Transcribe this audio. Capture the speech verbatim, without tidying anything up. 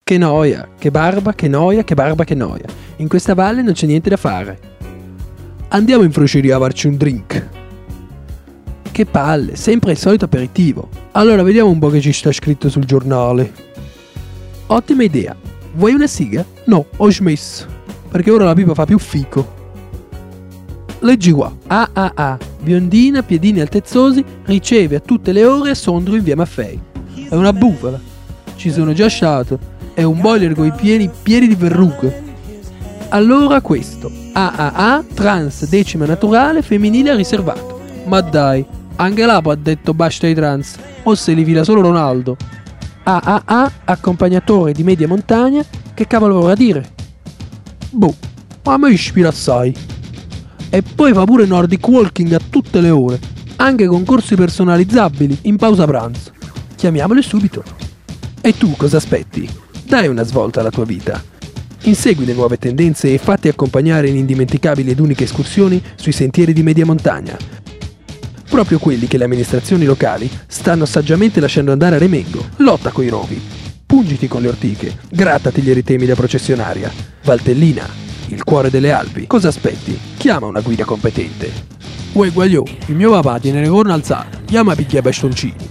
Che noia, che barba, che noia, che barba, che noia. In questa valle non c'è niente da fare. Andiamo in frusceria a farci un drink. Che palle, sempre il solito aperitivo. Allora vediamo un po' che ci sta scritto sul giornale. Ottima idea. Vuoi una siga? No, ho smesso. Perché ora la pipa fa più fico. Leggi qua. A A A, biondina, piedini altezzosi, riceve a tutte le ore a Sondrio in via Maffei. È una bufala. Ci sono già stato. È un boiler con i piedi pieni di verruche. Allora questo. A A A, trans, decima naturale, femminile riservato. Ma dai, anche l'Apo ha detto basta ai trans. O se li fila solo Ronaldo. A A A, accompagnatore di media montagna. Che cavolo vorrà dire? Boh, ma mi ispira assai. E poi fa pure Nordic Walking a tutte le ore, anche con corsi personalizzabili in pausa pranzo. Chiamiamole subito. E tu cosa aspetti? Dai una svolta alla tua vita. Insegui le nuove tendenze e fatti accompagnare in indimenticabili ed uniche escursioni sui sentieri di media montagna. Proprio quelli che le amministrazioni locali stanno saggiamente lasciando andare a remengo. Lotta coi rovi, pungiti con le ortiche, grattati gli eritemi da processionaria. Valtellina, il cuore delle Alpi. Cosa aspetti? Chiama una guida competente. Uè guagliò, il mio papà tiene le corna alzate, chiama a picchia bastoncini.